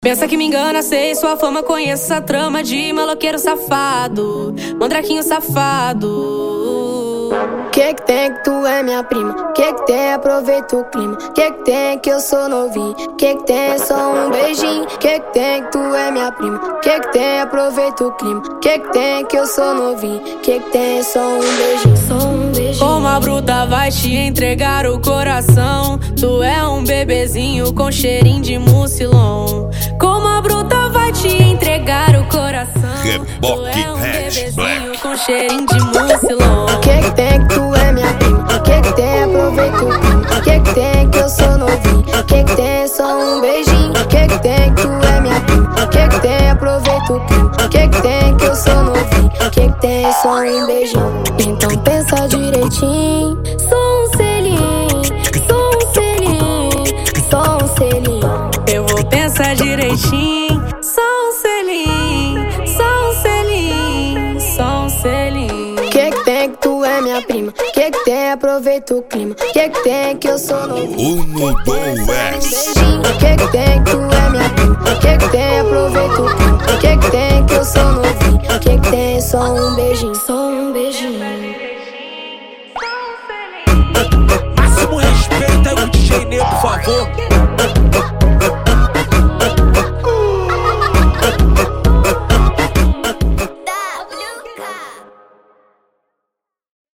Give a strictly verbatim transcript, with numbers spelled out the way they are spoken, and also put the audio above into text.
Pensa que me engana, sei sua fama, conheço essa trama de maloqueiro safado, mandraquinho safado. Que que tem que tu é minha prima? Que que tem, aproveita o clima? Que que tem que eu sou novinho? Que que tem, só um beijinho? Que que tem que tu é minha prima? Que que tem, aproveita o clima? Que que tem que eu sou novinho? Que que tem, só um beijinho? Só um beijinho. Como a bruta vai te entregar o coração? Tu é um bebezinho com cheirinho de mucilon. Como a bruta vai te entregar o coração? Tu é um bebezinho com cheirinho de mucilon. Que que tem que tu é minha prima? Que que tem, aproveita o clima? Que que tem que eu sou novinho? Que que tem, só um beijinho? Que que tem que tu é minha prima? Que que tem, aproveita o clima? Que que tem que eu sou novinho? Que que tem, só um beijinho? Então pensa direitinho. Sou um selinho, sou um selinho, sou um selinho. Eu vou pensar direitinho. Só um selinho, só um selinho, só um selinho. Que que tem que tu é minha prima? Que que tem, aproveita o clima? Que que tem que eu sou novinho? Uno, dois. Que que tem que tu é minha prima? Que que tem, aproveita o clima? Que que tem que eu sou novinho? Que que tem, só um beijinho? Só um beijinho. Máximo respeito aí o D J Ney, por favor.